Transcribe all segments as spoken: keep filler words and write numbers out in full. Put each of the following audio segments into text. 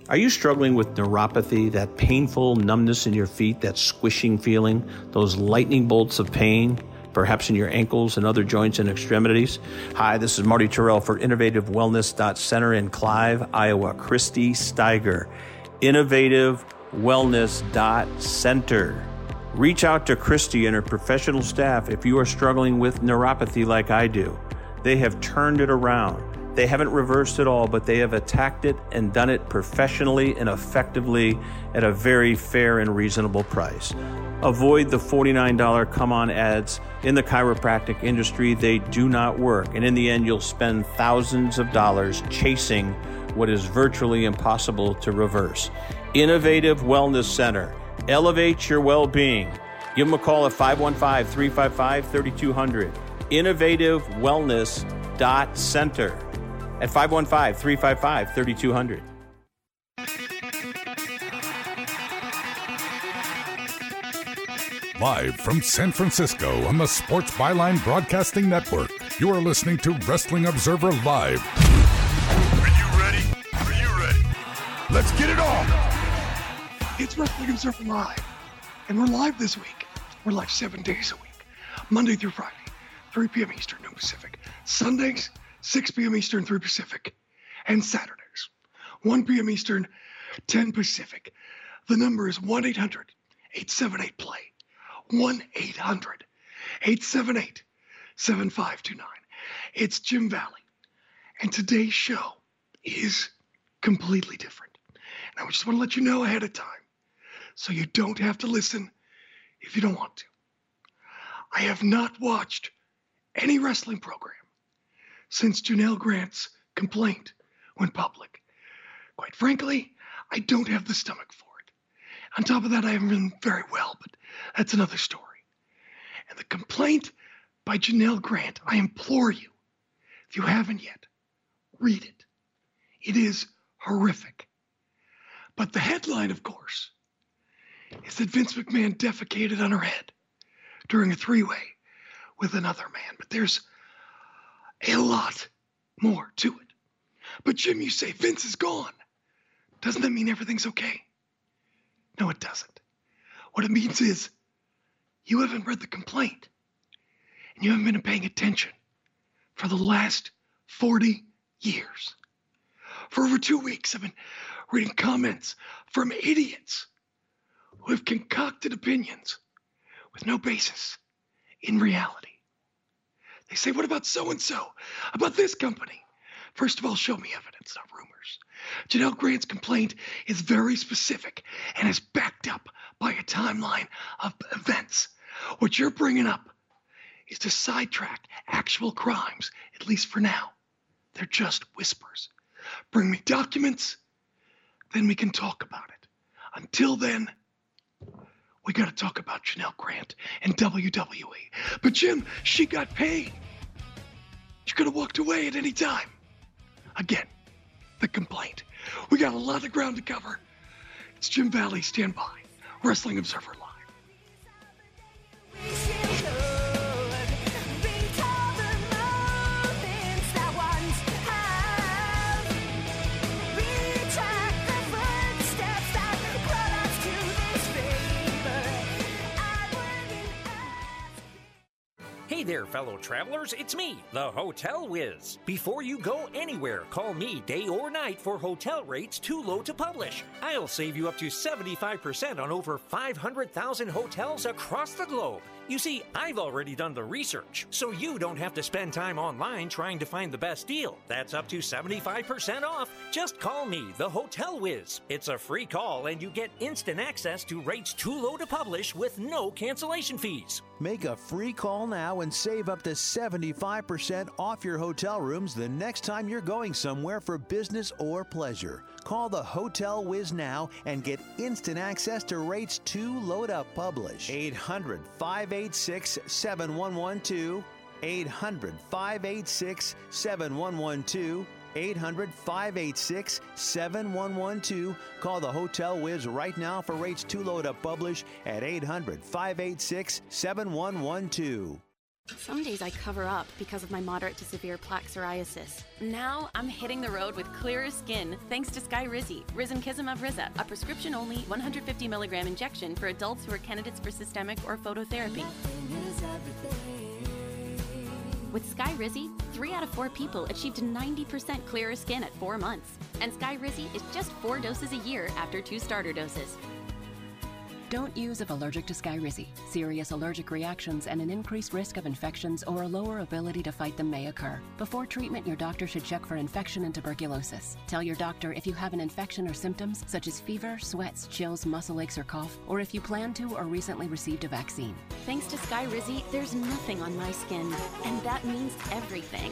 Are you struggling with neuropathy, that painful numbness in your feet, that squishing feeling, those lightning bolts of pain, perhaps in your ankles and other joints and extremities? Hi, this is Marty Terrell for Innovative Wellness Center in Clive, Iowa. Christy Steiger, Innovative Wellness Center. Reach out to Christy and her professional staff if you are struggling with neuropathy like I do. They have turned it around. They haven't reversed it all, but they have attacked it and done it professionally and effectively at a very fair and reasonable price. Avoid the forty-nine dollars come-on ads in the chiropractic industry. They do not work. And in the end, you'll spend thousands of dollars chasing what is virtually impossible to reverse. Innovative Wellness Center. Elevate your well-being. Give them a call at five one five, three five five, three two zero zero. Innovative Wellness Center at five one five, three five five, three two zero zero. Live from San Francisco on the Sports Byline Broadcasting Network, you are listening to Wrestling Observer Live. Are you ready? Are you ready? Let's get it on! It's Wrestling Observer Live, and we're live this week. We're live seven days a week, Monday through Friday, three p.m. Eastern, noon Pacific. Sundays, six p.m. Eastern, three Pacific. And Saturdays, one p.m. Eastern, ten Pacific. The number is one eight hundred, eight seven eight, play. one eight hundred, eight seven eight, seven five two nine. It's Jim Valley, and today's show is completely different. And I just want to let you know ahead of time, so you don't have to listen if you don't want to. I have not watched any wrestling program since Janelle Grant's complaint went public. Quite frankly, I don't have the stomach for it. On top of that, I haven't been very well, but that's another story. And the complaint by Janelle Grant, I implore you, if you haven't yet, read it. It is horrific. But the headline, of course, is that Vince McMahon defecated on her head during a three-way with another man. But there's a lot more to it. But Jim, you say Vince is gone. Doesn't that mean everything's okay? No, it doesn't. What it means is you haven't read the complaint, and you haven't been paying attention for the last forty years. For over two weeks, I've been reading comments from idiots who have concocted opinions with no basis in reality. They say, what about so-and-so? About this company? First of all, show me evidence, not rumors. Janelle Grant's complaint is very specific and is backed up by a timeline of events. What you're bringing up is to sidetrack actual crimes, at least for now. They're just whispers. Bring me documents, then we can talk about it. Until then, we got to talk about Janelle Grant and W W E. But Jim, she got paid. She could have walked away at any time. Again, the complaint. We got a lot of ground to cover. It's Jim Valley, stand by. Wrestling Observer Live. Hey there, fellow travelers, it's me, the Hotel Whiz. Before you go anywhere, call me day or night for hotel rates too low to publish. I'll save you up to seventy-five percent on over five hundred thousand hotels across the globe. You see, I've already done the research, so you don't have to spend time online trying to find the best deal. That's up to seventy-five percent off. Just call me, the Hotel Whiz. It's a free call, and you get instant access to rates too low to publish with no cancellation fees. Make a free call now and save up to seventy-five percent off your hotel rooms the next time you're going somewhere for business or pleasure. Call the Hotel Whiz now and get instant access to rates too low to publish. eight hundred, five eight six, seven one one two. eight hundred, five eight six, seven one one two. eight hundred, five eight six, seven one one two. Call the Hotel Whiz right now for rates too low to publish at eight hundred, five eight six, seven one one two. Some days I cover up because of my moderate to severe plaque psoriasis. Now I'm hitting the road with clearer skin thanks to Skyrizi, Risankizumab Riza, a prescription-only one hundred fifty milligram injection for adults who are candidates for systemic or phototherapy. With Skyrizi, three out of four people achieved ninety percent clearer skin at four months. And Skyrizi is just four doses a year after two starter doses. Don't use if allergic to Skyrizi. Serious allergic reactions and an increased risk of infections or a lower ability to fight them may occur. Before treatment, your doctor should check for infection and tuberculosis. Tell your doctor if you have an infection or symptoms such as fever, sweats, chills, muscle aches, or cough, or if you plan to or recently received a vaccine. Thanks to Skyrizi, there's nothing on my skin, and that means everything.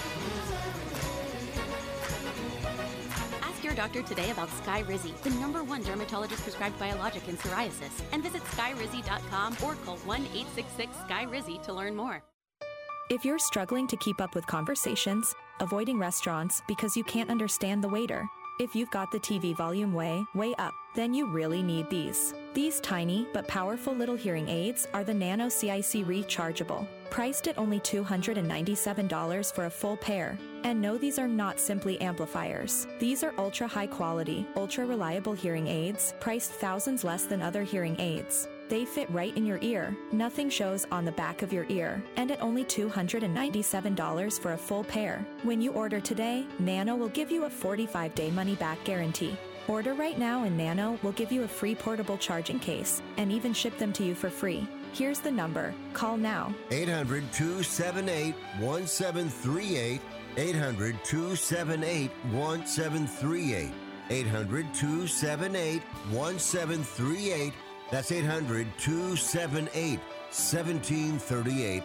Your doctor today about Skyrizi, the number one dermatologist prescribed biologic in psoriasis, and visit skyrizi dot com or call one eight six six Sky Rizi to learn more. If you're struggling to keep up with conversations, avoiding restaurants because you can't understand the waiter, if you've got the T V volume way, way up, then you really need these. These tiny but powerful little hearing aids are the Nano C I C Rechargeable, priced at only two hundred ninety-seven dollars for a full pair. And no, these are not simply amplifiers. These are ultra high quality, ultra reliable hearing aids, priced thousands less than other hearing aids. They fit right in your ear, nothing shows on the back of your ear, and at only two hundred ninety-seven dollars for a full pair. When you order today, Nano will give you a forty-five day money-back guarantee. Order right now and Nano will give you a free portable charging case and even ship them to you for free. Here's the number. Call now. eight hundred, two seven eight, one seven three eight. eight hundred, two seven eight, one seven three eight. eight hundred, two seven eight, one seven three eight. That's eight hundred, two seven eight, one seven three eight.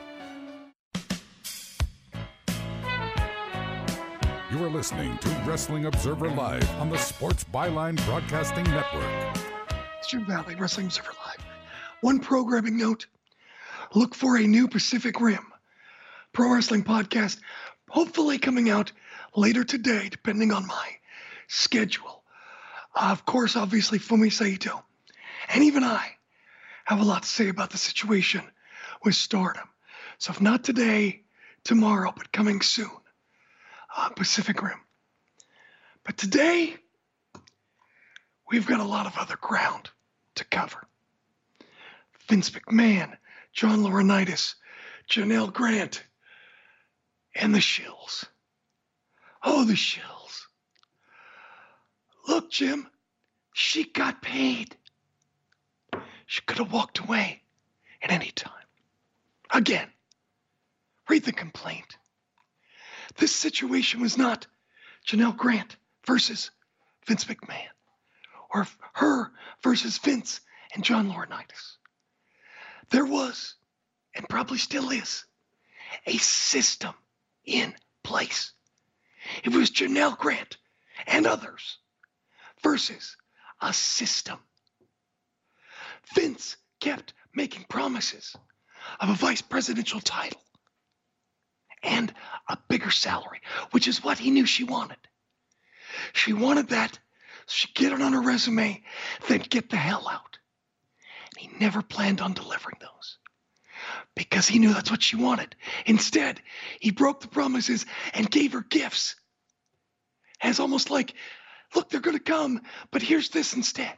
You are listening to Wrestling Observer Live on the Sports Byline Broadcasting Network. It's Jim Valley, Wrestling Observer Live. One programming note. Look for a new Pacific Rim Pro Wrestling podcast, hopefully coming out later today, depending on my schedule. Uh, of course, obviously, Fumi Saito and even I have a lot to say about the situation with Stardom. So if not today, tomorrow, but coming soon. Uh, Pacific Rim. But today, we've got a lot of other ground to cover. Vince McMahon, John Laurinaitis, Janelle Grant, and the shills. Oh, the shills. Look, Jim, she got paid. She could have walked away at any time. Again, read the complaint. This situation was not Janelle Grant versus Vince McMahon, or her versus Vince and John Laurinaitis. There was, and probably still is, a system in place. It was Janelle Grant and others versus a system. Vince kept making promises of a vice presidential title and a bigger salary, which is what he knew she wanted. She wanted that, so she'd get it on her resume, then get the hell out. And he never planned on delivering those because he knew that's what she wanted. Instead, he broke the promises and gave her gifts as almost like, look, they're going to come, but here's this instead.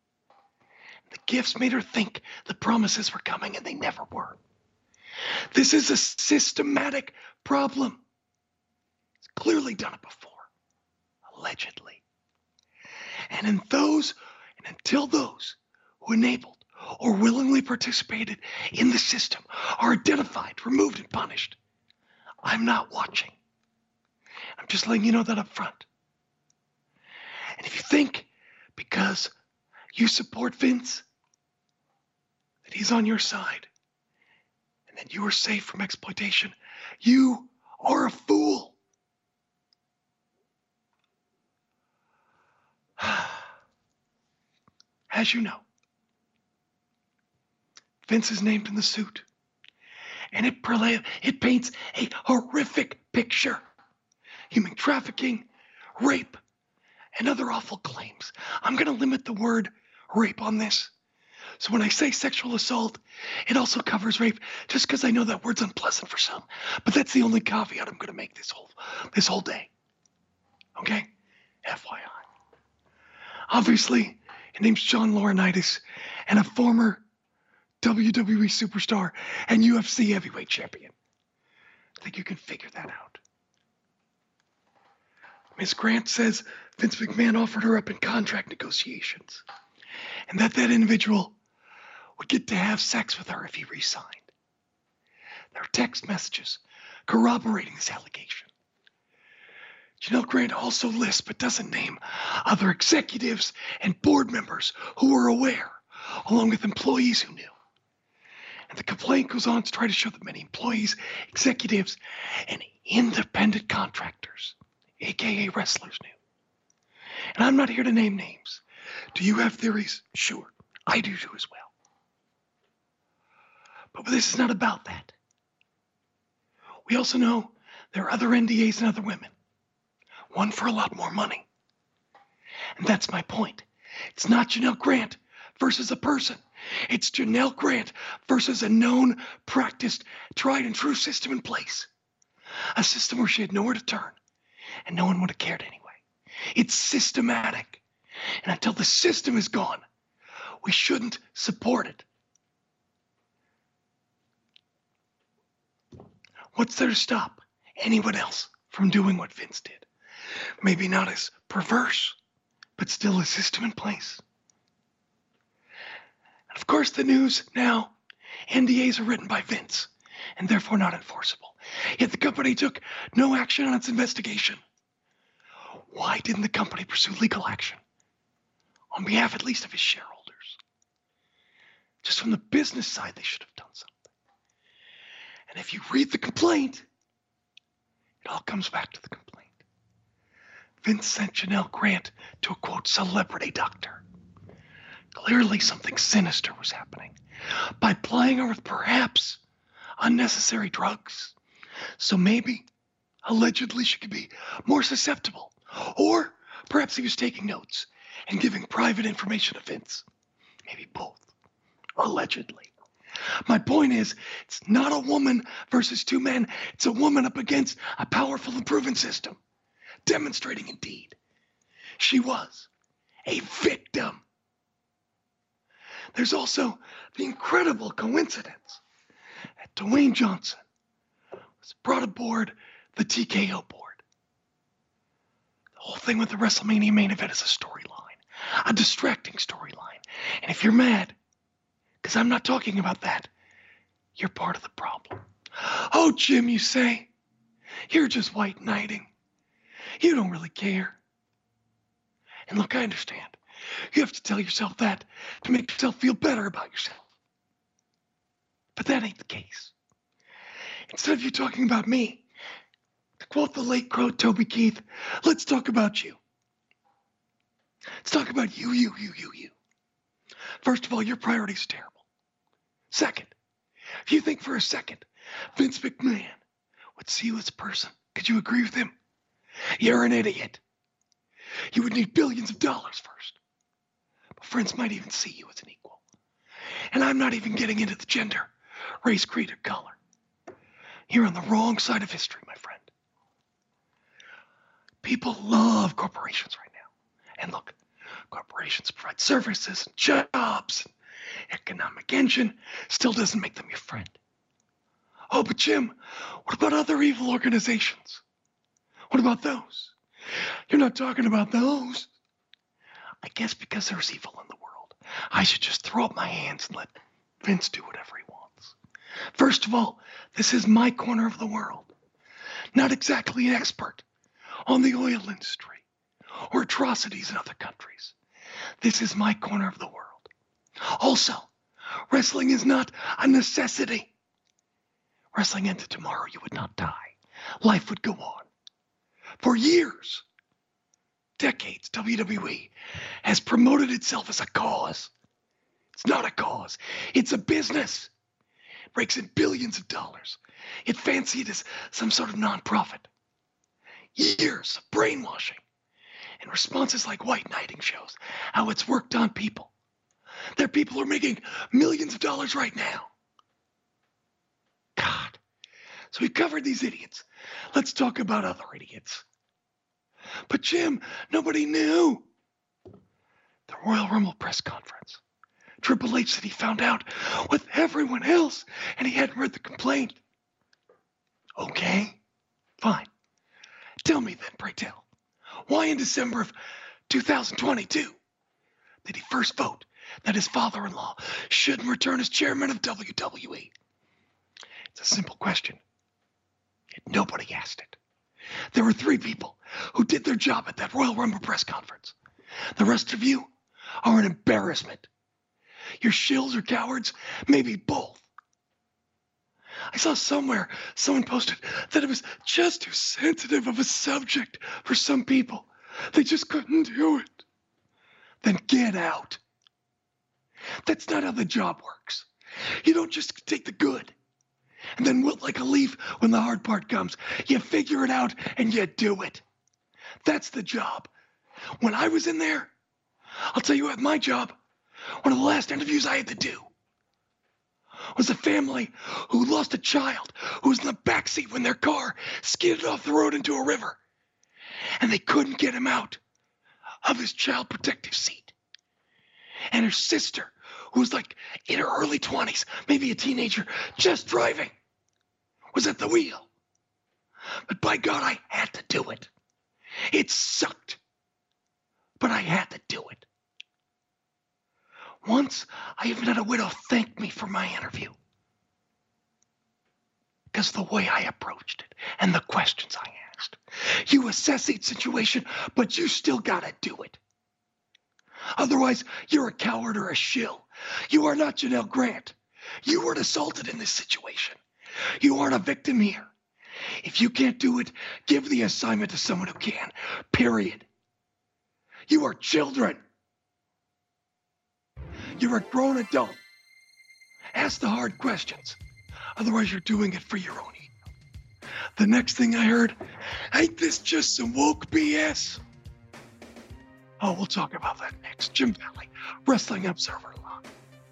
The gifts made her think the promises were coming, and they never were. This is a systematic problem. He's clearly done it before, allegedly. And in those, and until those who enabled or willingly participated in the system are identified, removed, and punished, I'm not watching. I'm just letting you know that up front. And if you think because you support Vince that he's on your side and that you are safe from exploitation, you are a fool. As you know, Vince is named in the suit, and it, it paints a horrific picture. Human trafficking, rape, and other awful claims. I'm going to limit the word rape on this So when I say sexual assault, it also covers rape, just because I know that word's unpleasant for some. But that's the only caveat I'm going to make this whole this whole day. Okay? F Y I. Obviously, his name's John Laurinaitis, and a former W W E superstar and U F C heavyweight champion. I think you can figure that out. Miz Grant says Vince McMahon offered her up in contract negotiations, and that that individual would get to have sex with her if he re-signed. There are text messages corroborating this allegation. Janelle Grant also lists but doesn't name other executives and board members who were aware, along with employees who knew. And the complaint goes on to try to show that many employees, executives, and independent contractors, aka wrestlers, knew. And I'm not here to name names. Do you have theories? Sure, I do too as well. But this is not about that. We also know there are other N D As and other women. One for a lot more money. And that's my point. It's not Janelle Grant versus a person. It's Janelle Grant versus a known, practiced, tried and true system in place. A system where she had nowhere to turn, and no one would have cared anyway. It's systematic. And until the system is gone, we shouldn't support it. What's there to stop anyone else from doing what Vince did? Maybe not as perverse, but still a system in place. And of course, the news now, N D As are written by Vince, and therefore not enforceable. Yet the company took no action on its investigation. Why didn't the company pursue legal action? On behalf at least of his shareholders. Just from the business side, they should have done something. And if you read the complaint, it all comes back to the complaint. Vince sent Janelle Grant to a, quote, celebrity doctor. Clearly something sinister was happening by plying her with perhaps unnecessary drugs. So maybe, allegedly, she could be more susceptible. Or perhaps he was taking notes and giving private information to Vince. Maybe both. Allegedly. My point is, it's not a woman versus two men. It's a woman up against a powerful and proven system. Demonstrating indeed, she was a victim. There's also the incredible coincidence that Dwayne Johnson was brought aboard the T K O board. The whole thing with the WrestleMania main event is a storyline, a distracting storyline. And if you're mad, because I'm not talking about that, you're part of the problem. Oh, Jim, you say, you're just white knighting. You don't really care. And look, I understand. You have to tell yourself that to make yourself feel better about yourself. But that ain't the case. Instead of you talking about me, to quote the late crow Toby Keith, let's talk about you. Let's talk about you, you, you, you, you. First of all, your priorities are terrible. Second, if you think for a second Vince McMahon would see you as a person, could you agree with him? You're an idiot. You would need billions of dollars first. But friends might even see you as an equal. And I'm not even getting into the gender, race, creed, or color. You're on the wrong side of history, my friend. People love corporations right now. And look, corporations provide services and jobs. And economic engine still doesn't make them your friend. Oh, but Jim, what about other evil organizations? What about those? You're not talking about those. I guess because there's evil in the world, I should just throw up my hands and let Vince do whatever he wants. First of all, this is my corner of the world. Not exactly an expert on the oil industry or atrocities in other countries. This is my corner of the world. Also, wrestling is not a necessity. Wrestling ended tomorrow, you would not die. Life would go on. For years, decades, W W E has promoted itself as a cause. It's not a cause. It's a business. It rakes in billions of dollars. It fancied as some sort of nonprofit. Years of brainwashing and responses like white knighting shows how it's worked on people. There are people who are making millions of dollars right now. God. So we covered these idiots. Let's talk about other idiots. But Jim, nobody knew. The Royal Rumble press conference. Triple H said he found out with everyone else and he hadn't read the complaint. Okay, fine. Tell me then, pray tell, why in December of two thousand twenty-two did he first vote that his father-in-law shouldn't return as chairman of W W E? It's a simple question. Yet nobody asked it. There were three people who did their job at that Royal Rumble press conference. The rest of you are an embarrassment. You're shills or cowards, maybe both. I saw somewhere someone posted that it was just too sensitive of a subject for some people. They just couldn't do it. Then get out. That's not how the job works. You don't just take the good and then wilt like a leaf when the hard part comes. You figure it out and you do it. That's the job. When I was in there, I'll tell you what, my job, one of the last interviews I had to do was a family who lost a child who was in the backseat when their car skidded off the road into a river. And they couldn't get him out of his child protective seat. And her sister, who was like in her early twenties, maybe a teenager, just driving, was at the wheel. But by God, I had to do it. It sucked, but I had to do it. Once, I even had a widow thank me for my interview. Because the way I approached it and the questions I asked. You assess each situation, but you still gotta do it. Otherwise, you're a coward or a shill. You are not Janelle Grant. You weren't assaulted in this situation. You aren't a victim here. If you can't do it, give the assignment to someone who can. Period. You are children. You're a grown adult. Ask the hard questions. Otherwise, you're doing it for your own ego. The next thing I heard, ain't this just some woke B S? Oh, we'll talk about that next. Jim Valley, Wrestling Observer Live.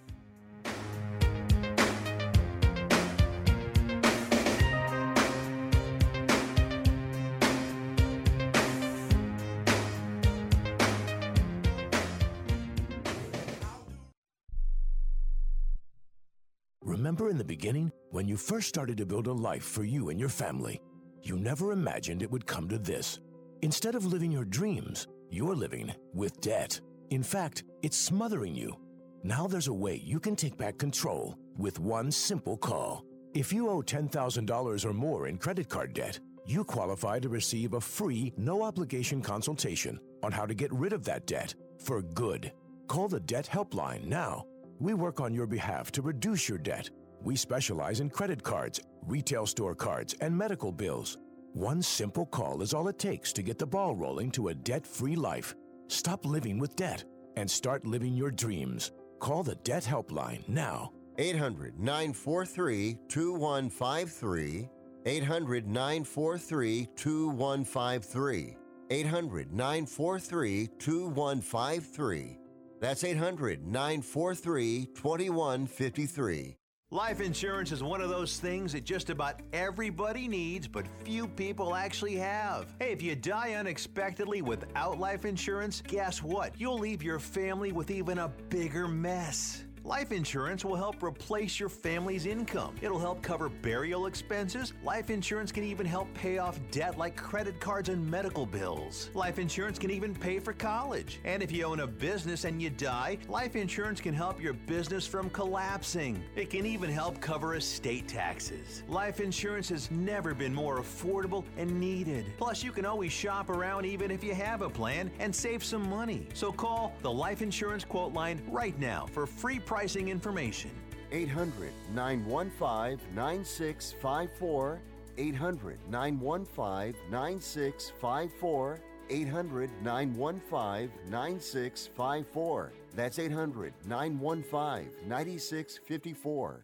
Remember in the beginning, when you first started to build a life for you and your family, you never imagined it would come to this. Instead of living your dreams, you're living with debt. In fact, it's smothering you. Now there's a way you can take back control with one simple call. If you owe ten thousand dollars or more in credit card debt, you qualify to receive a free, no-obligation consultation on how to get rid of that debt for good. Call the Debt Helpline now. We work on your behalf to reduce your debt. We specialize in credit cards, retail store cards, and medical bills. One simple call is all it takes to get the ball rolling to a debt-free life. Stop living with debt and start living your dreams. Call the Debt Helpline now. eight hundred, nine four three, two one five three. eight hundred, nine four three, two one five three. eight hundred, nine four three, two one five three. That's eight hundred, nine four three, two one five three. Life insurance is one of those things that just about everybody needs, but few people actually have. Hey, if you die unexpectedly without life insurance, guess what? You'll leave your family with even a bigger mess. Life insurance will help replace your family's income. It'll help cover burial expenses. Life insurance can even help pay off debt like credit cards and medical bills. Life insurance can even pay for college. And if you own a business and you die, life insurance can help your business from collapsing. It can even help cover estate taxes. Life insurance has never been more affordable and needed. Plus, you can always shop around even if you have a plan and save some money. So call the Life Insurance Quote Line right now for free pricing information. eight hundred, nine one five, nine six five four. eight hundred, nine one five, nine six five four. eight hundred, nine one five, nine six five four. That's eight hundred, nine one five, nine six five four.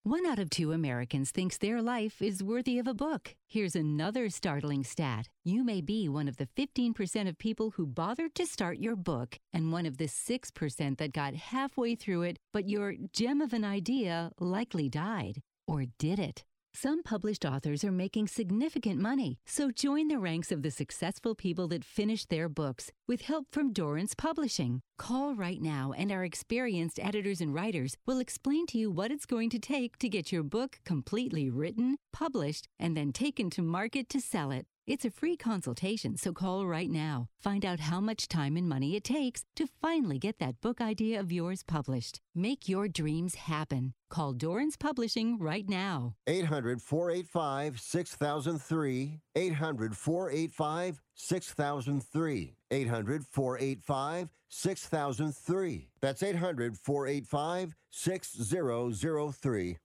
One out of two Americans thinks their life is worthy of a book. Here's another startling stat. You may be one of the fifteen percent of people who bothered to start your book and one of the six percent that got halfway through it, but your gem of an idea likely died. Or did it? Some published authors are making significant money, so join the ranks of the successful people that finished their books with help from Dorrance Publishing. Call right now and our experienced editors and writers will explain to you what it's going to take to get your book completely written, published, and then taken to market to sell it. It's a free consultation, so call right now. Find out how much time and money it takes to finally get that book idea of yours published. Make your dreams happen. Call Dorrance Publishing right now. eight hundred, four eight five, six thousand three. eight hundred, four eight five, six thousand three. eight hundred, four eight five, six thousand three. That's eight hundred, four eight five, six thousand three.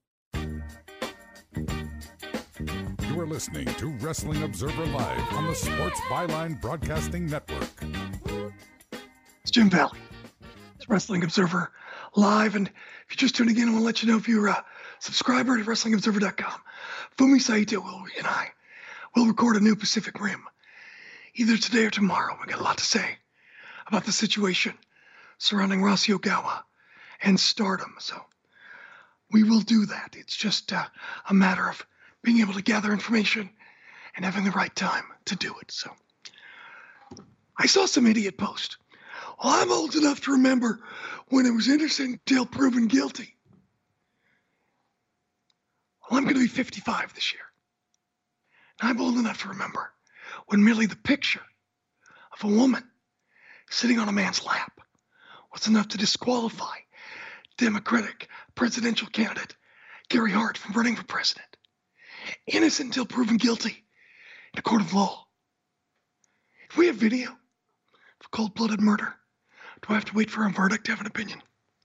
You are listening to Wrestling Observer Live on the Sports Byline Broadcasting Network. It's Jim Valley. It's Wrestling Observer Live, and if you're just tuning in, I want to let you know if you're a subscriber to Wrestling Observer dot com, Fumi Saito will, and I will record a new Pacific Rim either today or tomorrow. We got a lot to say about the situation surrounding Rossy Ogawa and Stardom, so we will do that. It's just uh, a matter of being able to gather information and having the right time to do it. So I saw some idiot post. Well, I'm old enough to remember when it was innocent until proven guilty. Well, I'm going to be fifty-five this year. And I'm old enough to remember when merely the picture of a woman sitting on a man's lap was enough to disqualify Democratic presidential candidate Gary Hart from running for president. Innocent until proven guilty in a court of law. If we have video of cold-blooded murder, do I have to wait for a verdict to have an opinion?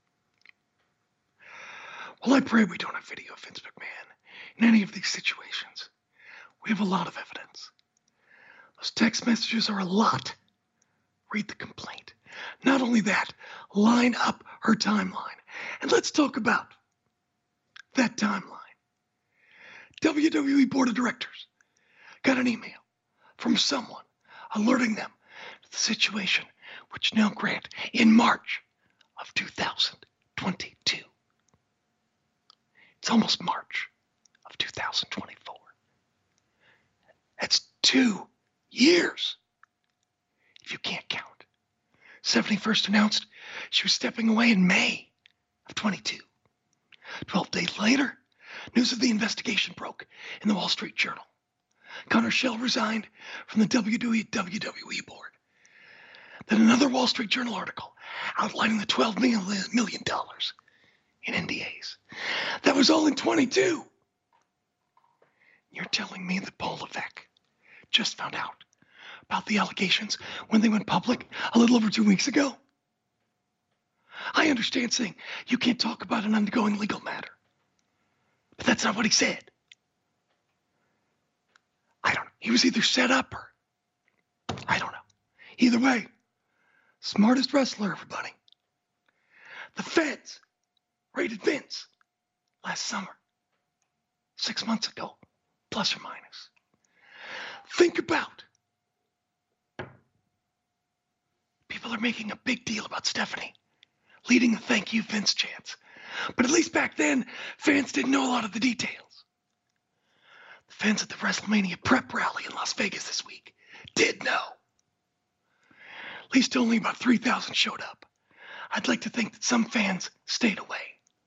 Well, I pray we don't have video of Vince McMahon in any of these situations. We have a lot of evidence. Those text messages are a lot. Read the complaint. Not only that, line up her timeline. And let's talk about that timeline. W W E Board of Directors got an email from someone alerting them to the situation which Neil Grant in March of two thousand twenty-two. It's almost March of two thousand twenty-four. That's two years, if you can't count. Stephanie first announced she was stepping away in May of twenty-two. Twelve days later, news of the investigation broke in the Wall Street Journal. Connor Schell resigned from the W W E board. Then another Wall Street Journal article outlining the twelve million dollars in N D As. That was all in twenty-two. You're telling me that Paul Levesque just found out about the allegations when they went public a little over two weeks ago? I understand saying you can't talk about an ongoing legal matter. But that's not what he said. I don't know. He was either set up or I don't know. Either way, smartest wrestler, everybody. The feds raided Vince last summer, six months ago, plus or minus. Think about. People are making a big deal about Stephanie leading the thank you Vince chants. But at least back then, fans didn't know a lot of the details. The fans at the WrestleMania prep rally in Las Vegas this week did know. At least only about three thousand showed up. I'd like to think that some fans stayed away.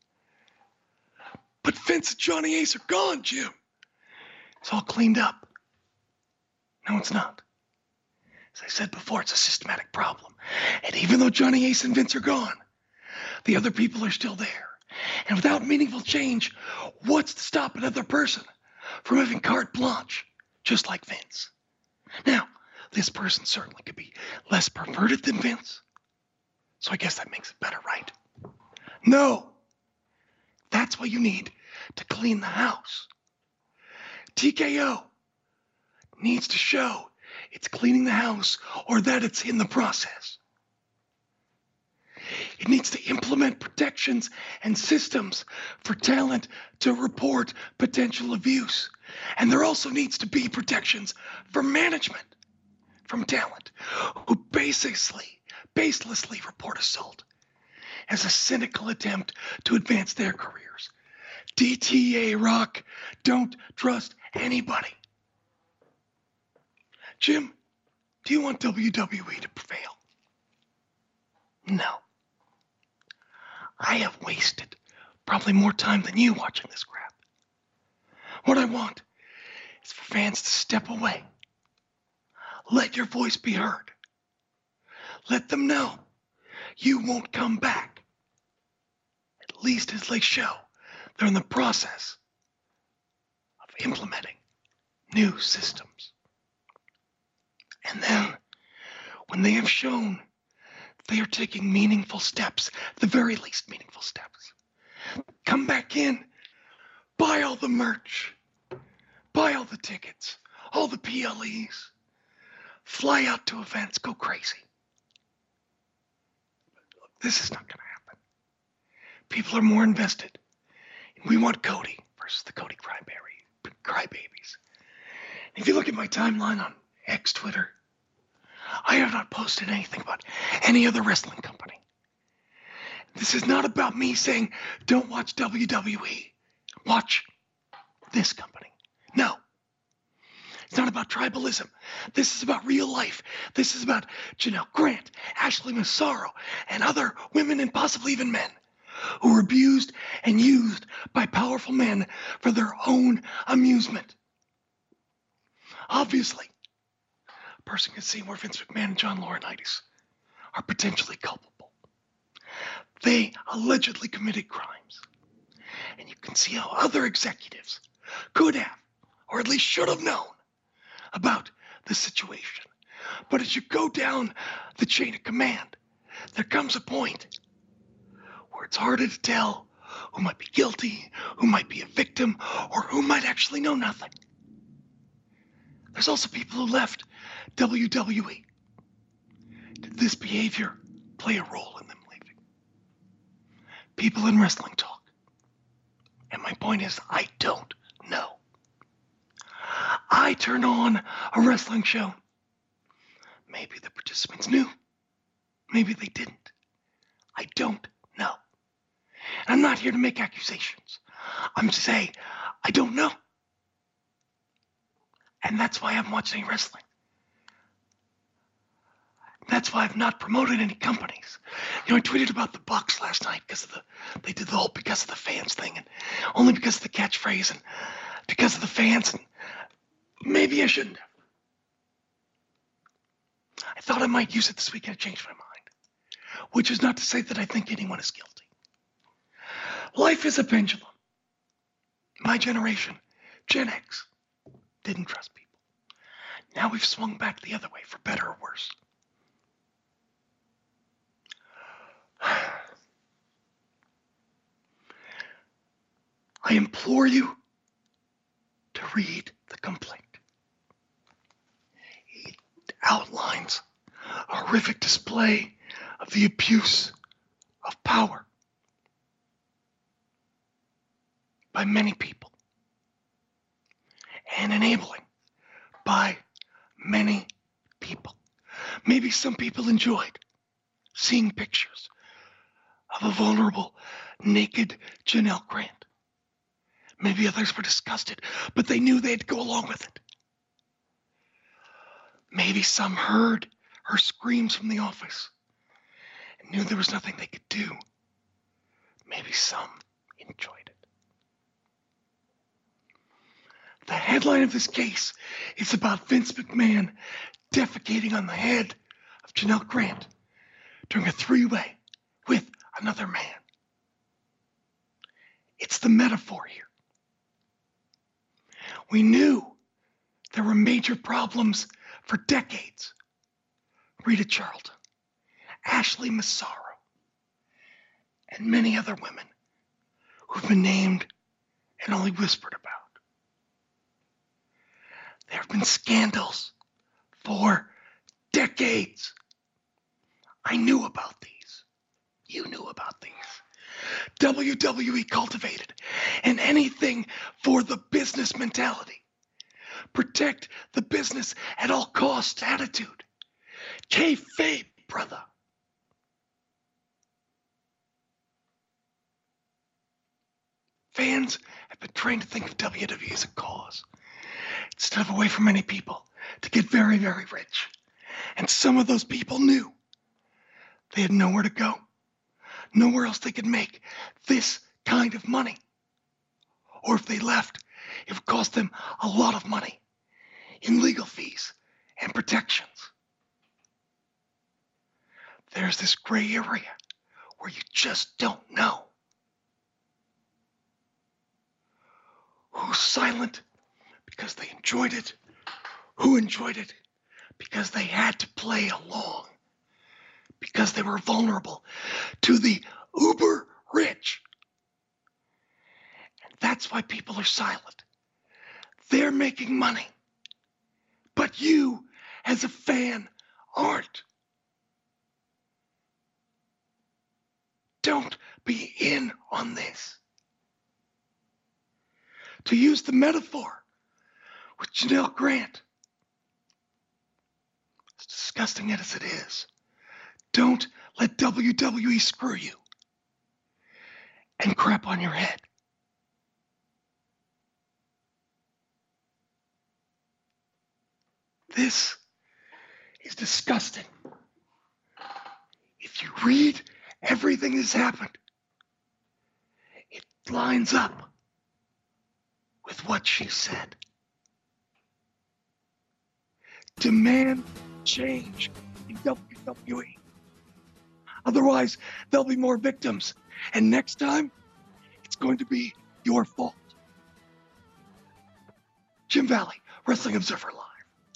But Vince and Johnny Ace are gone, Jim. It's all cleaned up. No, it's not. As I said before, it's a systematic problem. And even though Johnny Ace and Vince are gone, the other people are still there. And without meaningful change, what's to stop another person from having carte blanche, just like Vince? Now, this person certainly could be less perverted than Vince, so I guess that makes it better, right? No. That's what you need to clean the house. T K O needs to show it's cleaning the house or that it's in the process. It needs to implement protections and systems for talent to report potential abuse. And there also needs to be protections for management from talent who basically, baselessly report assault as a cynical attempt to advance their careers. D T A Rock, don't trust anybody. Jim, do you want W W E to prevail? No. I have wasted probably more time than you watching this crap. What I want is for fans to step away. Let your voice be heard. Let them know you won't come back. At least as they show they're in the process of implementing new systems. And then, when they have shown they are taking meaningful steps, the very least meaningful steps, come back in, buy all the merch, buy all the tickets, all the P L Es, fly out to events, go crazy. Look, this is not going to happen. People are more invested. We want Cody versus the Cody Cryberry, Crybabies. If you look at my timeline on X Twitter, I have not posted anything about any other wrestling company. This is not about me saying, don't watch W W E. Watch this company. No. It's not about tribalism. This is about real life. This is about Janelle Grant, Ashley Massaro, and other women and possibly even men who were abused and used by powerful men for their own amusement. Obviously, a person can see where Vince McMahon and John Laurinaitis are potentially culpable. They allegedly committed crimes. And you can see how other executives could have, or at least should have known, about the situation. But as you go down the chain of command, there comes a point where it's harder to tell who might be guilty, who might be a victim, or who might actually know nothing. There's also people who left W W E. Did this behavior play a role in them leaving? People in wrestling talk. And my point is, I don't know. I turned on a wrestling show. Maybe the participants knew. Maybe they didn't. I don't know. And I'm not here to make accusations. I'm to say, I don't know. And that's why I haven't watched any wrestling. That's why I've not promoted any companies. You know, I tweeted about the Bucks last night because of the, they did the whole because of the fans thing, and only because of the catchphrase and because of the fans, and maybe I shouldn't have. I thought I might use it this weekend to change my mind, which is not to say that I think anyone is guilty. Life is a pendulum. My generation, Gen X, didn't trust people. Now we've swung back the other way, for better or worse. I implore you to read the complaint. It outlines a horrific display of the abuse of power by many people and enabling by many people. Maybe some people enjoyed seeing pictures of a vulnerable, naked Janelle Grant. Maybe others were disgusted, but they knew they had to go along with it. Maybe some heard her screams from the office and knew there was nothing they could do. Maybe some enjoyed it. The headline of this case is about Vince McMahon defecating on the head of Janelle Grant during a three-way with another man. It's the metaphor here. We knew there were major problems for decades. Rita Charlton, Ashley Massaro, and many other women who've been named and only whispered about. There have been scandals for decades. I knew about these. You knew about these. W W E cultivated an anything for the business mentality. Protect the business at all costs attitude. Kayfabe, brother. Fans have been trained to think of W W E as a cause, instead of a way for many people to get very, very rich. And some of those people knew they had nowhere to go, nowhere else they could make this kind of money. Or if they left, it would cost them a lot of money in legal fees and protections. There's this gray area where you just don't know who's silent because they enjoyed it, who enjoyed it because they had to play along, because they were vulnerable to the uber rich. And that's why people are silent. They're making money, but you, as a fan, aren't. Don't be in on this. To use the metaphor with Janelle Grant, as disgusting as it is, don't let W W E screw you and crap on your head. This is disgusting. If you read everything that's happened, it lines up with what she said. Demand change in W W E. Otherwise, there'll be more victims. And next time, it's going to be your fault. Jim Valley, Wrestling Observer Live.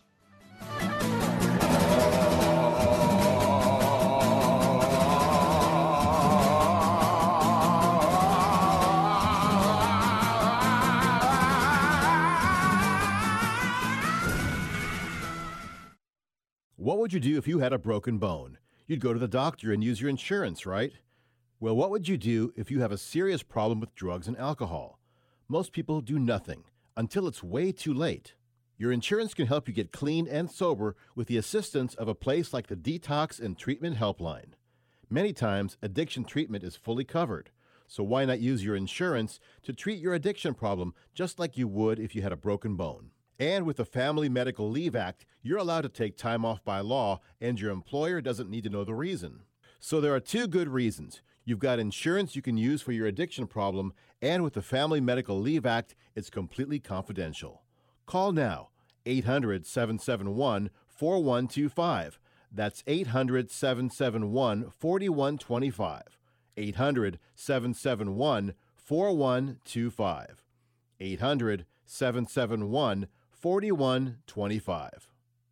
What would you do if you had a broken bone? You'd go to the doctor and use your insurance, right? Well, what would you do if you have a serious problem with drugs and alcohol? Most people do nothing until it's way too late. Your insurance can help you get clean and sober with the assistance of a place like the Detox and Treatment Helpline. Many times, addiction treatment is fully covered, so why not use your insurance to treat your addiction problem just like you would if you had a broken bone? And with the Family Medical Leave Act, you're allowed to take time off by law, and your employer doesn't need to know the reason. So there are two good reasons. You've got insurance you can use for your addiction problem, and with the Family Medical Leave Act, it's completely confidential. Call now, eight hundred, seven seven one, four one two five. That's eight hundred, seven seven one, four one two five. eight hundred, seven seven one, four one two five. eight hundred, seven seven one, four one two five.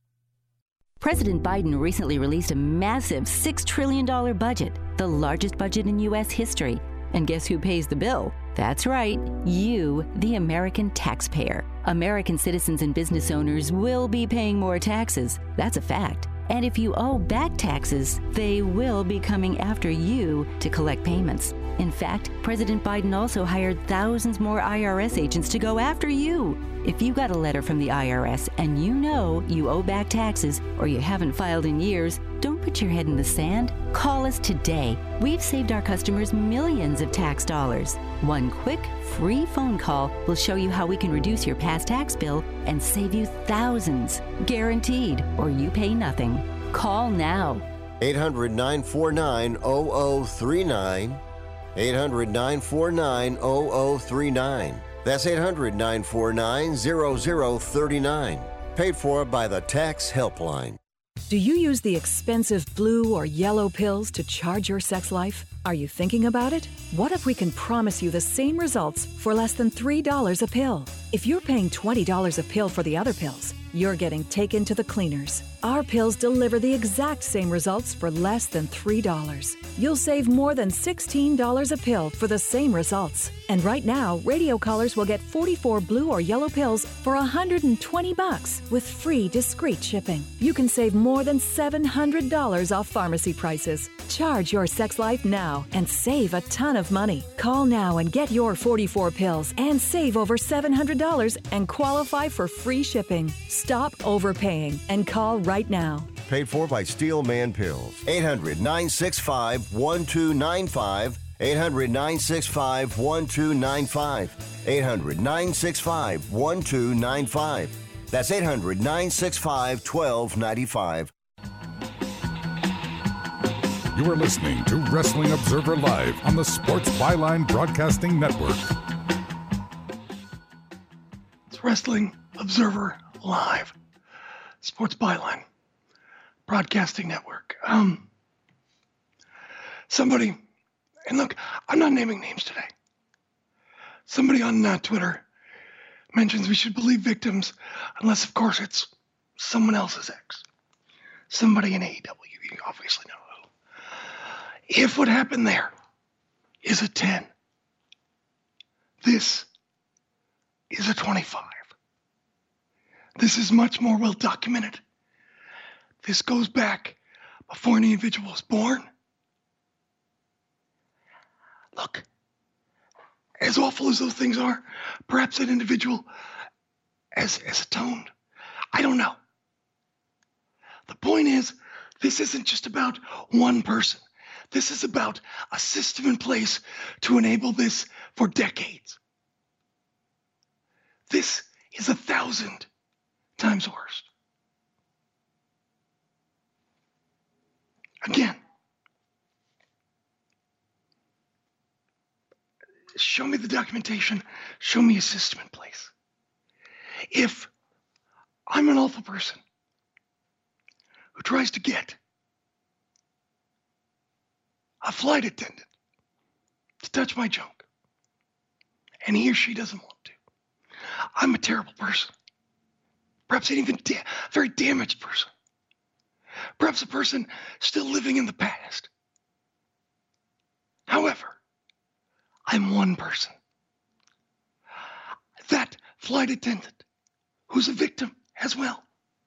President Biden recently released a massive six trillion dollars budget, the largest budget in U S history. And guess who pays the bill? That's right, you, the American taxpayer. American citizens and business owners will be paying more taxes. That's a fact. And if you owe back taxes, they will be coming after you to collect payments. In fact, President Biden also hired thousands more I R S agents to go after you. If you got a letter from the I R S and you know you owe back taxes or you haven't filed in years, don't put your head in the sand. Call us today. We've saved our customers millions of tax dollars. One quick, free phone call will show you how we can reduce your past tax bill and save you thousands. Guaranteed, or you pay nothing. Call now. eight hundred, nine four nine, zero zero three nine. eight hundred, nine four nine, zero zero three nine. That's eight hundred, nine four nine, zero zero three nine. Paid for by the Tax Helpline. Do you use the expensive blue or yellow pills to charge your sex life? Are you thinking about it? What if we can promise you the same results for less than three dollars a pill? If you're paying twenty dollars a pill for the other pills, you're getting taken to the cleaners. Our pills deliver the exact same results for less than three dollars. You'll save more than sixteen dollars a pill for the same results. And right now, radio callers will get forty-four blue or yellow pills for one hundred twenty bucks with free discreet shipping. You can save more than seven hundred dollars off pharmacy prices. Charge your sex life now and save a ton of money. Call now and get your forty-four pills and save over seven hundred dollars and qualify for free shipping. Stop overpaying and call right now. Paid for by Steel Man Pills. eight hundred, nine six five, one two nine five. eight hundred, nine six five, one two nine five. eight hundred, nine six five, one two nine five. That's eight hundred, nine six five, one two nine five. You are listening to Wrestling Observer Live on the Sports Byline Broadcasting Network. It's Wrestling Observer Live. Sports Byline Broadcasting Network. Um, somebody, and look, I'm not naming names today. Somebody on uh, Twitter mentions we should believe victims unless, of course, it's someone else's ex. Somebody in A E W, you obviously know who. If what happened there is a ten, this is a twenty-five. This is much more well documented. This goes back before an individual was born. Look, as awful as those things are, perhaps that individual has, has atoned. I don't know. The point is, this isn't just about one person. This is about a system in place to enable this for decades. This is a thousand times worse. Again, show me the documentation, show me a system in place. If I'm an awful person who tries to get a flight attendant to touch my junk, and he or she doesn't want to, I'm a terrible person. Perhaps an even da- very damaged person. Perhaps a person still living in the past. However, I'm one person. That flight attendant, who's a victim as well,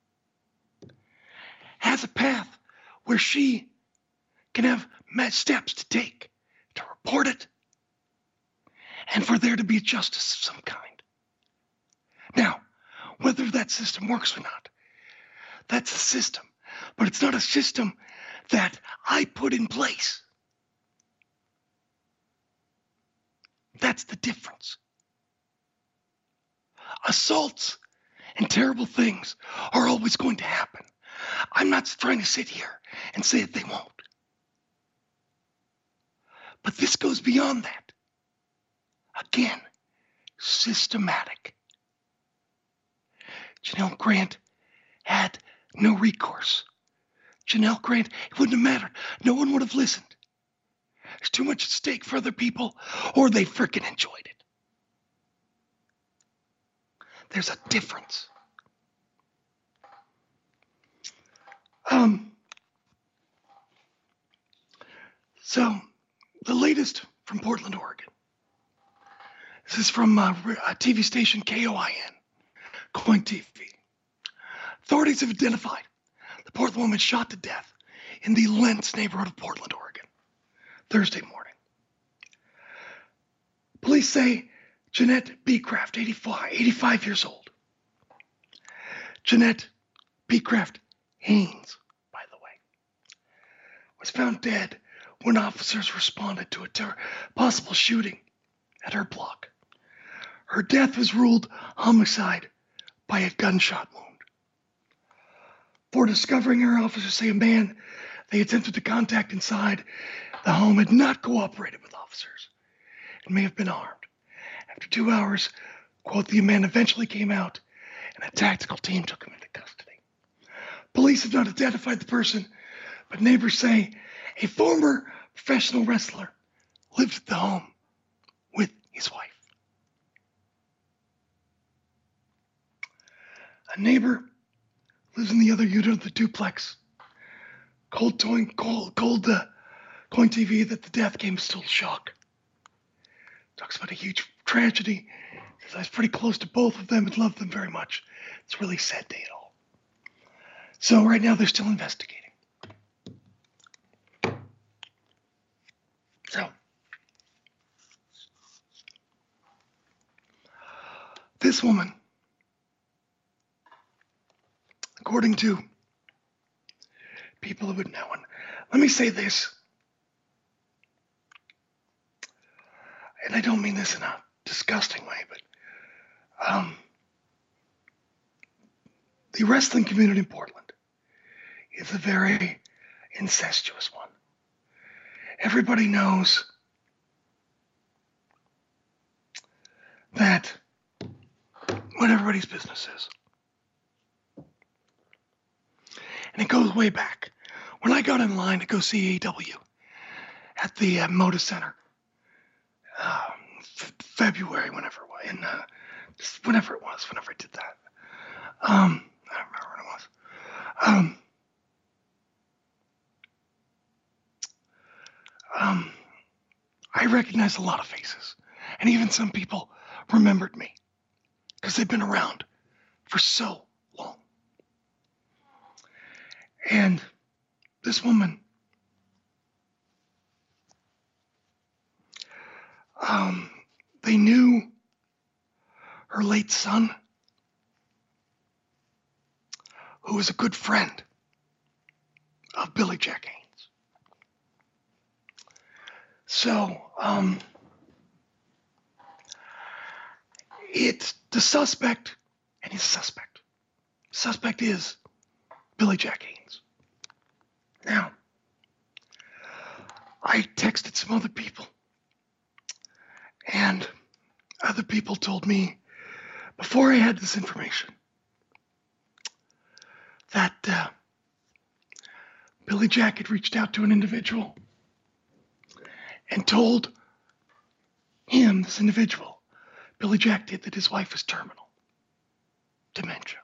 has a path where she can have steps to take to report it and for there to be justice of some kind. Now, whether that system works or not, that's a system. But it's not a system that I put in place. That's the difference. Assaults and terrible things are always going to happen. I'm not trying to sit here and say that they won't. But this goes beyond that. Again, systematic. Janelle Grant had no recourse. Janelle Grant, it wouldn't have mattered. No one would have listened. There's too much at stake for other people, or they frickin' enjoyed it. There's a difference. Um. So, the latest from Portland, Oregon. This is from uh, a T V station K O I N, Coin T V. Authorities have identified the Portland woman shot to death in the Lentz neighborhood of Portland, Oregon, Thursday morning. Police say Jeanette Beecraft, eighty-five, eighty-five years old. Jeanette Beecraft Haynes, by the way, was found dead when officers responded to a ter- possible shooting at her block. Her death was ruled homicide by a gunshot wound. For discovering her, officers say a man they attempted to contact inside the home had not cooperated with officers and may have been armed. After two hours, quote, the man eventually came out and a tactical team took him into custody. Police have not identified the person, but neighbors say a former professional wrestler lived at the home with his wife. A neighbor lives in the other unit of the duplex. Cold, told, cold, cold uh, Coin T V that the death came as total shock. Talks about a huge tragedy. Says I was pretty close to both of them and loved them very much. It's a really sad day at all. So right now they're still investigating. So, this woman, according to people who would know, and let me say this, and I don't mean this in a disgusting way, but um, the wrestling community in Portland is a very incestuous one. Everybody knows that what everybody's business is. And it goes way back. When I got in line to go see A E W at the uh, Moda Center, um, f- February, whenever it was, in, uh, just whenever it was, whenever I did that. Um, I don't remember when it was. Um, um, I recognized a lot of faces, and even some people remembered me because they've been around for so long. And this woman, um, they knew her late son, who was a good friend of Billy Jack Haynes. So, um, it's the suspect, and he's a suspect. Suspect is Billy Jack Haynes. Now, I texted some other people, and other people told me before I had this information that uh, Billy Jack had reached out to an individual and told him, this individual, Billy Jack did, that his wife was terminal dementia.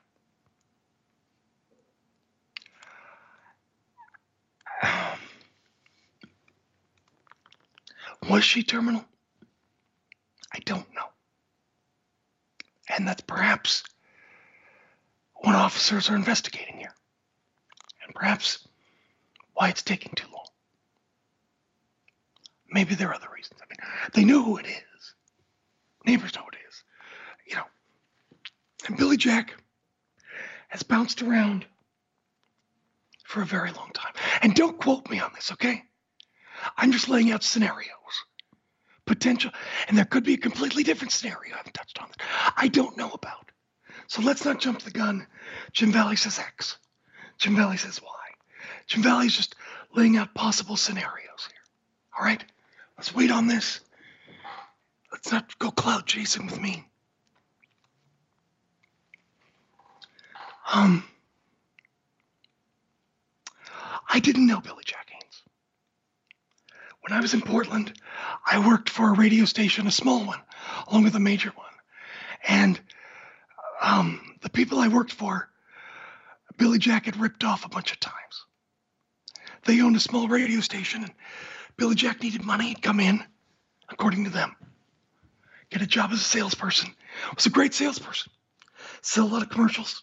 Um, was she terminal? I don't know. And that's perhaps what officers are investigating here. And perhaps why it's taking too long. Maybe there are other reasons. I mean, they know who it is. Neighbors know who it is. You know. And Billy Jack has bounced around for a very long time. And don't quote me on this, okay? I'm just laying out scenarios. Potential. And there could be a completely different scenario I haven't touched on that I don't know about. So let's not jump the gun. Jim Valley says X. Jim Valley says Y. Jim Valley's just laying out possible scenarios here. All right? Let's wait on this. Let's not go cloud chasing with me. Um, I didn't know Billy Jack Haynes. When I was in Portland, I worked for a radio station, a small one, along with a major one. And um, the people I worked for, Billy Jack had ripped off a bunch of times. They owned a small radio station, and Billy Jack needed money. He'd come in, according to them, get a job as a salesperson. Was a great salesperson. Sell a lot of commercials.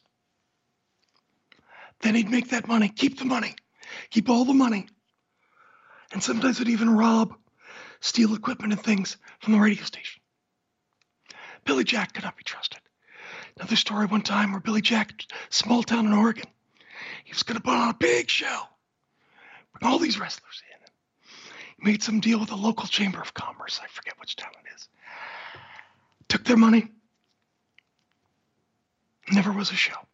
Then he'd make that money, keep the money, keep all the money. And sometimes would even rob, steal equipment and things from the radio station. Billy Jack could not be trusted. Another story one time where Billy Jack, small town in Oregon, he was going to put on a big show. Bring all these wrestlers in. He made some deal with a local chamber of commerce. I forget which town it is. Took their money. Never was a show.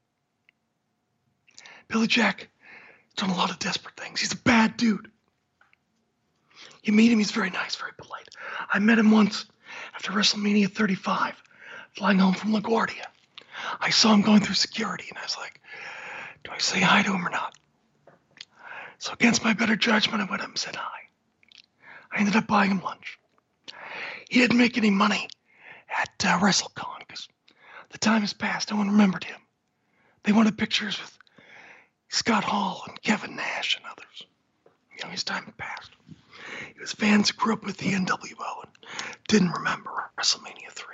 Billy Jack done a lot of desperate things. He's a bad dude. You meet him, he's very nice, very polite. I met him once after WrestleMania thirty-five, flying home from LaGuardia. I saw him going through security, and I was like, do I say hi to him or not? So against my better judgment, I went up and said hi. I ended up buying him lunch. He didn't make any money at uh, WrestleCon because the time has passed. No one remembered him. They wanted pictures with Scott Hall and Kevin Nash and others. You know, his time had passed. He was fans who grew up with the N W O and didn't remember WrestleMania three.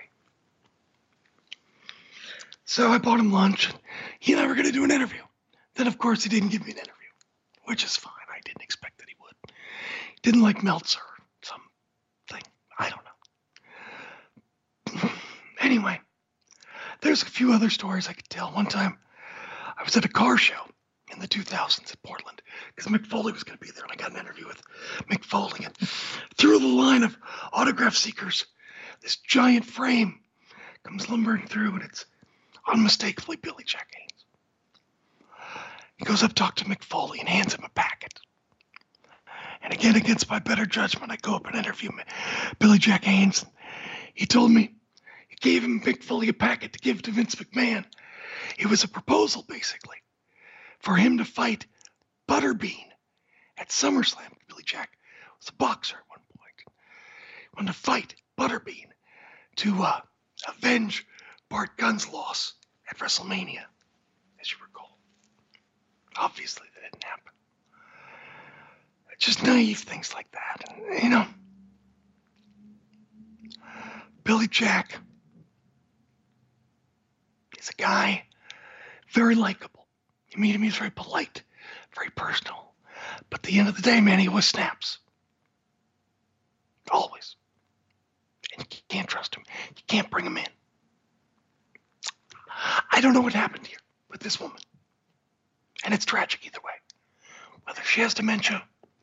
So I bought him lunch, and he and I were going to do an interview. Then, of course, he didn't give me an interview, which is fine. I didn't expect that he would. He didn't like Meltzer or something. I don't know. Anyway, there's a few other stories I could tell. One time, I was at a car show in the two thousands in Portland because Mick Foley was going to be there, and I got an interview with Mick Foley. And through the line of autograph seekers, this giant frame comes lumbering through, and it's unmistakably Billy Jack Haynes. He goes up, talks to Mick Foley, and hands him a packet. And again, against my better judgment, I go up and interview Billy Jack Haynes. He told me he gave him Mick Foley a packet to give to Vince McMahon. It was a proposal, basically, for him to fight Butterbean at SummerSlam. Billy Jack was a boxer at one point. He wanted to fight Butterbean to uh, avenge Bart Gunn's loss at WrestleMania, as you recall. Obviously, that didn't happen. Just naive things like that. And, you know, Billy Jack is a guy, very likable. You meet him, he's very polite, very personal. But at the end of the day, man, he was snaps. Always. And you can't trust him. You can't bring him in. I don't know what happened here with this woman. And it's tragic either way. Whether she has dementia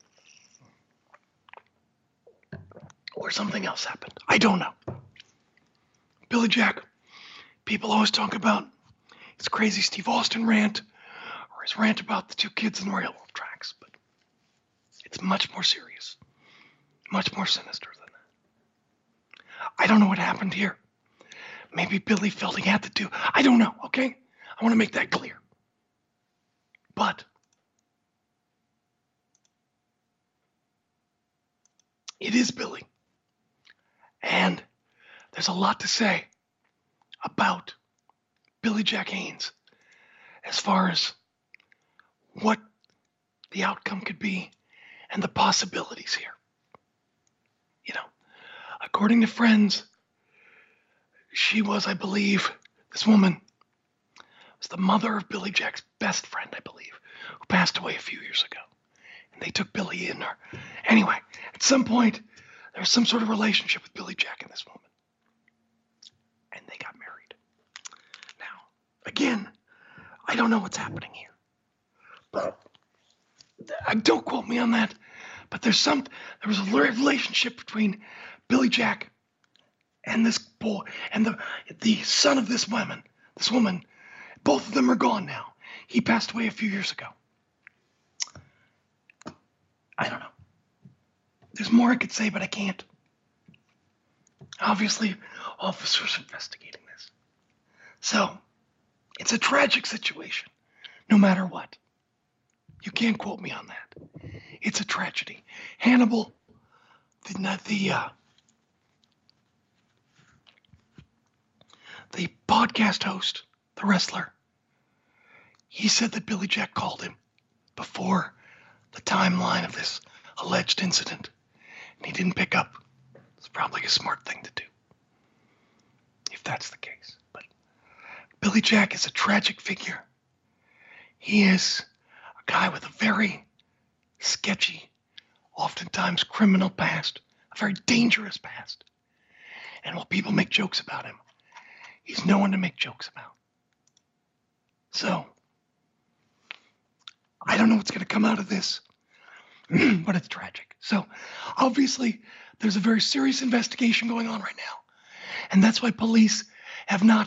or something else happened. I don't know. Billy Jack, people always talk about his crazy Steve Austin rant or his rant about the two kids in the railroad tracks, but it's much more serious, much more sinister than that. I don't know what happened here. Maybe Billy felt he had to do. I don't know, okay? I want to make that clear. But it is Billy. And there's a lot to say about Billy Jack Haynes as far as what the outcome could be and the possibilities here. You know, according to friends, she was, I believe, this woman was the mother of Billy Jack's best friend, I believe, who passed away a few years ago. And they took Billy in. Or anyway, at some point, there was some sort of relationship with Billy Jack and this woman. And they got married. Now, again, I don't know what's happening here. But uh, don't quote me on that. But there's some, there was a relationship between Billy Jack and this boy, and the the son of this woman, this woman. Both of them are gone now. He passed away a few years ago. I don't know. There's more I could say, but I can't. Obviously, officers are investigating this. So, it's a tragic situation, no matter what. You can't quote me on that. It's a tragedy. Hannibal, the, the, uh, the podcast host, the wrestler, he said that Billy Jack called him before the timeline of this alleged incident, and he didn't pick up. It's probably a smart thing to do, if that's the case. But Billy Jack is a tragic figure. He is a guy with a very sketchy, oftentimes criminal past, a very dangerous past. And while people make jokes about him, he's no one to make jokes about. So, I don't know what's going to come out of this, but it's tragic. So, obviously, there's a very serious investigation going on right now. And that's why police have not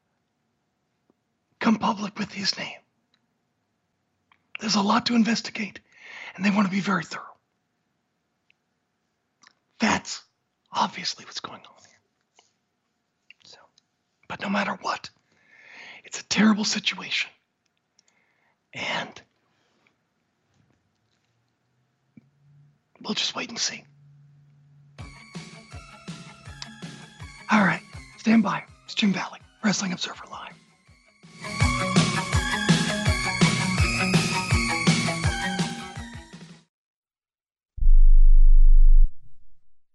come public with his name. There's a lot to investigate, and they want to be very thorough. That's obviously what's going on here. So, but no matter what, it's a terrible situation. And we'll just wait and see. All right, stand by. It's Jim Valley, Wrestling Observer Live.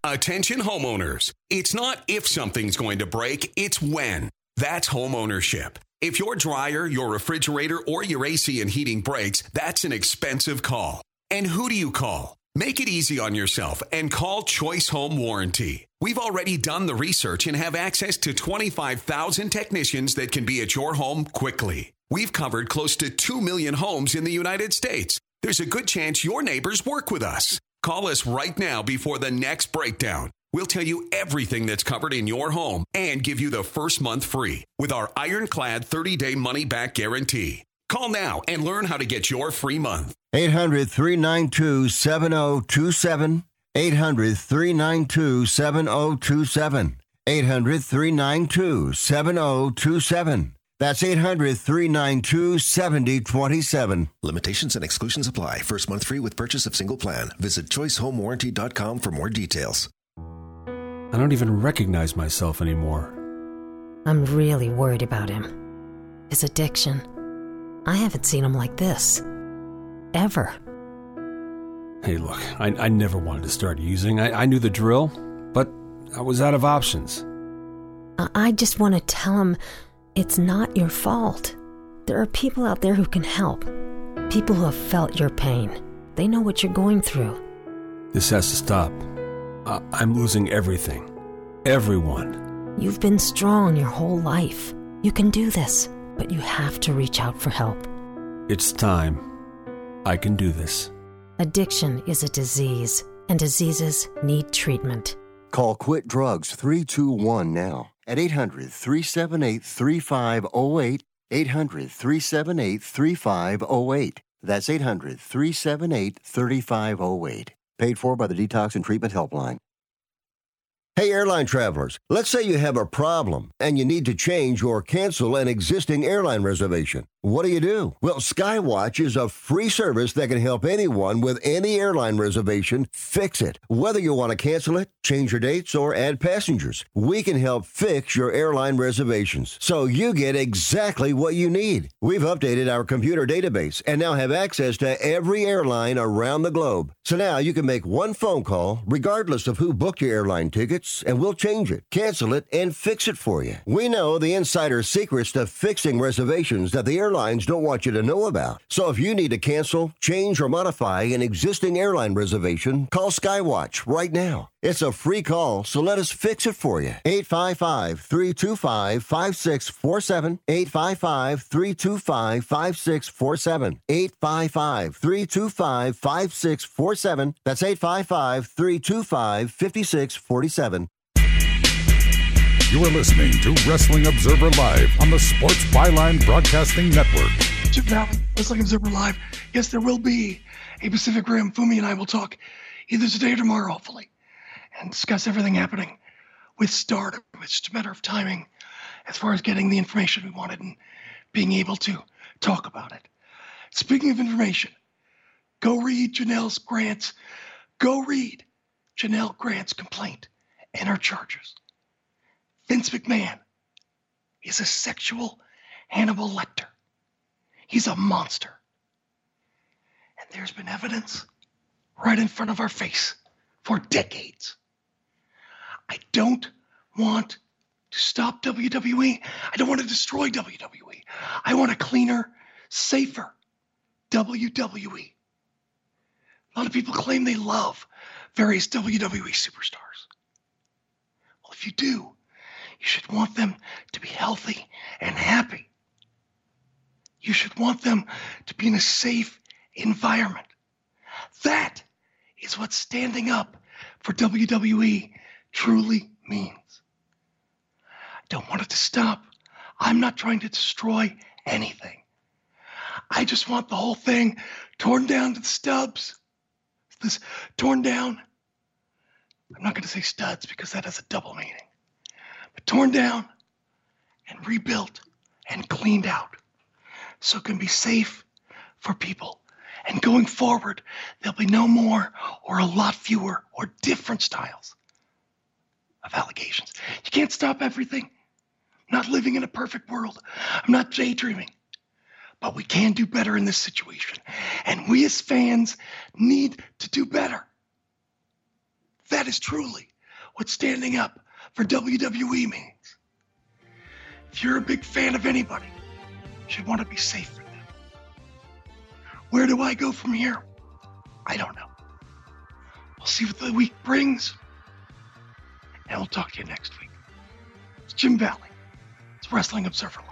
Attention homeowners. It's not if something's going to break, it's when. That's homeownership. If your dryer, your refrigerator, or your A C and heating breaks, that's an expensive call. And who do you call? Make it easy on yourself and call Choice Home Warranty. We've already done the research and have access to twenty-five thousand technicians that can be at your home quickly. We've covered close to two million homes in the United States. There's a good chance your neighbors work with us. Call us right now before the next breakdown. We'll tell you everything that's covered in your home and give you the first month free with our ironclad thirty-day money-back guarantee. Call now and learn how to get your free month. eight hundred, three nine two, seven oh two seven. eight hundred, three nine two, seven oh two seven. eight hundred, three nine two, seven oh two seven. That's eight hundred, three nine two, seven oh two seven. Limitations and exclusions apply. First month free with purchase of single plan. Visit choice home warranty dot com for more details. I don't even recognize myself anymore. I'm really worried about him. His addiction. I haven't seen him like this. Ever. Hey, look, I, I never wanted to start using. I, I knew the drill, but I was out of options. I, I just want to tell him it's not your fault. There are people out there who can help. People who have felt your pain. They know what you're going through. This has to stop. I, I'm losing everything. Everyone. You've been strong your whole life. You can do this, but you have to reach out for help. It's time. I can do this. Addiction is a disease, and diseases need treatment. Call Quit Drugs three two one now at eight hundred, three seven eight, three five oh eight, eight hundred, three seven eight, three five oh eight. That's eight hundred, three seven eight, three five oh eight. Paid for by the Detox and Treatment Helpline. Hey, airline travelers, let's say you have a problem and you need to change or cancel an existing airline reservation. What do you do? Well, Skywatch is a free service that can help anyone with any airline reservation fix it. Whether you want to cancel it, change your dates, or add passengers, we can help fix your airline reservations so you get exactly what you need. We've updated our computer database and now have access to every airline around the globe. So now you can make one phone call regardless of who booked your airline tickets, and we'll change it, cancel it, and fix it for you. We know the insider secrets to fixing reservations that the airlines don't want you to know about. So if you need to cancel, change, or modify an existing airline reservation, call Skywatch right now. It's a free call, so let us fix it for you. eight five five, three two five, five six four seven. eight five five, three two five, five six four seven. eight five five, three two five, five six four seven. That's eight five five, three two five, five six four seven. You are listening to Wrestling Observer Live on the Sports Byline Broadcasting Network. Chip Valley, Wrestling Observer Live. Yes, there will be a Pacific Rim. Fumi and I will talk either today or tomorrow, hopefully, and discuss everything happening with Stardom. It's just a matter of timing as far as getting the information we wanted and being able to talk about it. Speaking of information, go read Janelle Grant's, go read Janelle Grant's complaint and her charges. Vince McMahon is a sexual Hannibal Lecter. He's a monster. And there's been evidence right in front of our face for decades. I don't want to stop W W E. I don't want to destroy W W E. I want a cleaner, safer W W E. A lot of people claim they love various W W E superstars. Well, if you do, you should want them to be healthy and happy. You should want them to be in a safe environment. That is what standing up for W W E truly means. I don't want it to stop. I'm not trying to destroy anything. I just want the whole thing torn down to the stubs. This torn down. I'm not going to say studs because that has a double meaning. But torn down and rebuilt and cleaned out so it can be safe for people. And going forward, there'll be no more or a lot fewer or different styles of allegations. You can't stop everything. I'm not living in a perfect world. I'm not daydreaming. But we can do better in this situation. And we as fans need to do better. That is truly what standing up for W W E means. If you're a big fan of anybody, you should want to be safe for them. Where do I go from here? I don't know. We'll see what the week brings, and we'll talk to you next week. It's Jim Valley. It's Wrestling Observer Live.